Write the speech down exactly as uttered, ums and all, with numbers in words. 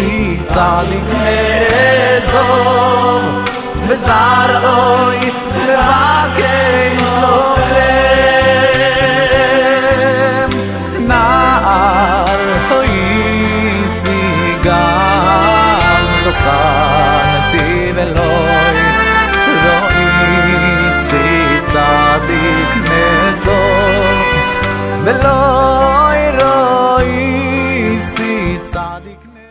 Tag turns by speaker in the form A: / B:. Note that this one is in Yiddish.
A: si tzadik me'ezov וזרעוי מבקש לכם נער הויסי גם תוקנתי ולוי רואי צדיק מזור ולא